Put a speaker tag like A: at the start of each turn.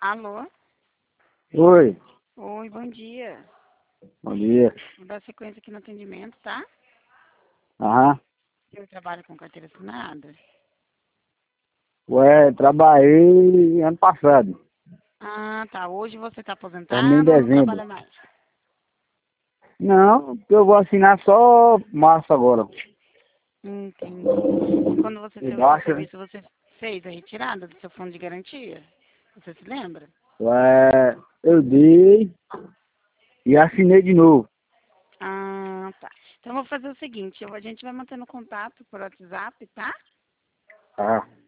A: Alô?
B: Oi,
A: Oi, bom dia.
B: bom dia.
A: Vou dar sequência aqui no atendimento, tá?
B: Aham.
A: Eu trabalho com carteira assinada.
B: Ué, trabalhei ano passado.
A: Ah, tá. Hoje você tá
B: Terminei em
A: aposentado ou não
B: dezembro.
A: trabalha mais?
B: Não, eu vou assinar só março agora.
A: Entendi. E quando você
B: E
A: saiu do seu
B: baixa, né?
A: serviço, você fez a retirada do seu fundo de garantia? Você se lembra?
B: Ué, eu dei e assinei de novo.
A: Ah, tá. Então eu vou fazer o seguinte, a gente vai mantendo contato por WhatsApp, tá?
B: Tá.